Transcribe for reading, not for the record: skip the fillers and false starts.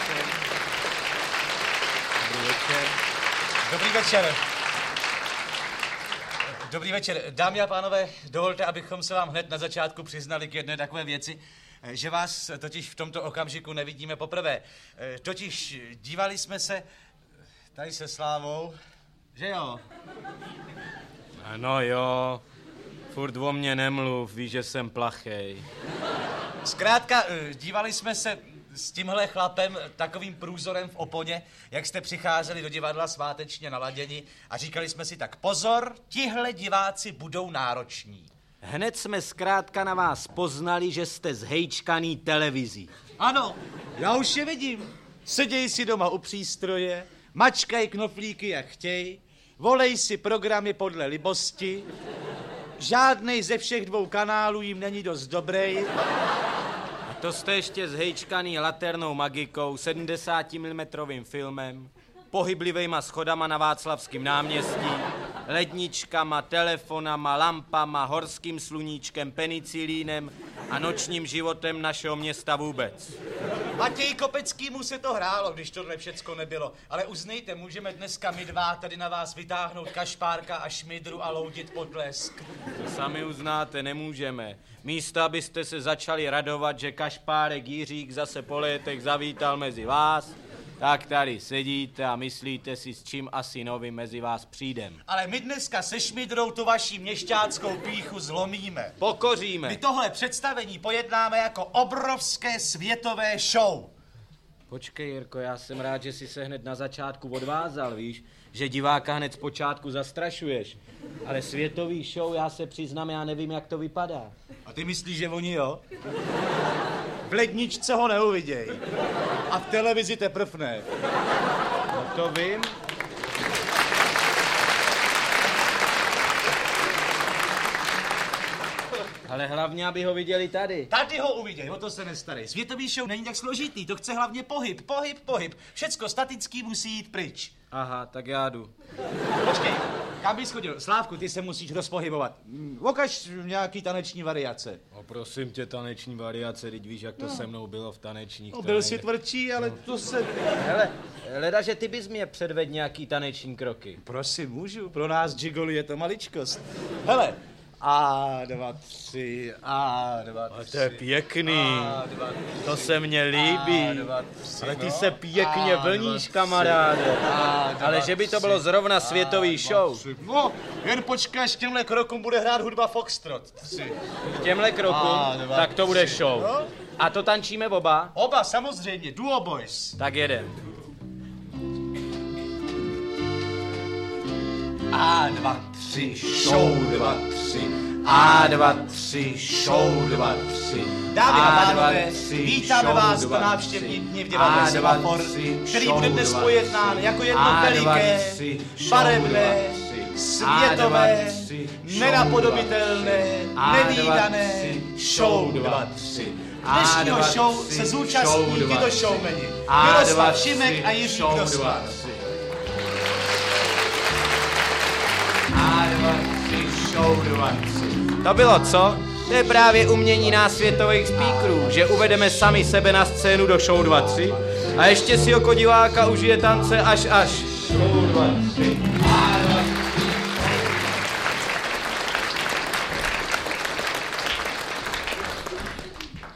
Dobrý večer. Dobrý večer. Dámy a pánové, dovolte, abychom se vám hned na začátku přiznali k jedné takové věci, že vás totiž v tomto okamžiku nevidíme poprvé. Totiž dívali jsme se tady se Slávou, že jo? Ano jo, furt o mě nemluv, víš, že jsem plachej. Zkrátka, dívali jsme se s tímhle chlapem takovým průzorem v oponě, jak jste přicházeli do divadla svátečně naladěni a říkali jsme si tak pozor, tihle diváci budou nároční. Hned jsme zkrátka na vás poznali, že jste zhejčkaný televizí. Ano, já už je vidím. Seděj si doma u přístroje, mačkaj knoflíky jak chtěj, volej si programy podle libosti, žádnej ze všech dvou kanálů jim není dost dobrý. A to jste ještě zhejčkaný laternou magikou, 70 mm filmem, pohyblivejma schodama na Václavském náměstí, ledničkama, telefonama, lampama, horským sluníčkem, penicilínem a nočním životem našeho města vůbec. Matěj Kopeckýmu se to hrálo, když tohle všecko nebylo. Ale uznejte, můžeme dneska my dva tady na vás vytáhnout Kašpárka a Šmidru a loudit potlesk. To sami uznáte, nemůžeme. Místo, abyste se začali radovat, že Kašpárek Jiřík zase po létech zavítal mezi vás, tak tady sedíte a myslíte si, s čím asi novým mezi vás přijdem. Ale my dneska se Šmidrou tu vaši měšťáckou pýchu zlomíme. Pokoříme. My tohle představení pojednáme jako obrovské světové show. Počkej, Jirko, já jsem rád, že jsi se hned na začátku odvázal, víš? Že diváka hned z počátku zastrašuješ. Ale světový show, já se přiznám, já nevím, jak to vypadá. A ty myslíš, že oni jo? V ledničce ho neuviděj. A v televizi teprv ne. No to vím. Ale hlavně, aby ho viděli tady. Tady ho uviděj, o to se nestarej. Světový show není tak složitý, to chce hlavně pohyb. Všecko statický musí jít pryč. Aha, tak já jdu. Počkej, kam bys chodil? Slávku, ty se musíš rozpohybovat. Ukaž nějaký taneční variace. No prosím tě, taneční variace, teď víš, jak to se mnou bylo v tanečních. No, byl jsi tvrdší, ale to se... Hele, leda, že ty bys mě předvedl nějaký taneční kroky. Prosím, můžu, pro nás gigoli je to maličkost. Hele, A2, 3, A2, 3. To je pěkný, A2, 3. to se mně líbí. A2, 3, ale ty no. se pěkně vlníš, kamaráde. Ale že by to bylo zrovna světový show. No, jen počkej, až k těmhle krokům bude hrát hudba Foxtrot. 3. K těmhle krokům, tak to bude show. No? A to tančíme oba? Oba, samozřejmě, duo boys. Tak jedem. A2, 3, show 2, 3. A2, 3, show 2, 3. Dámy a pánové, vítáme vás na návštěvní dni v divadle Semafor, který bude dnes pojednán jako jedno veliké, barevné, světové, nenapodobitelné, nevídané show 2, 3. Dnešního show se zúčastní tyto showmeni. Miroslav Šimek a Jiří Grossman. To bylo co? To je právě umění nás světových speakerů, že uvedeme sami sebe na scénu do show 2-3 a ještě si jako diváka užije tance až. Show 2-3.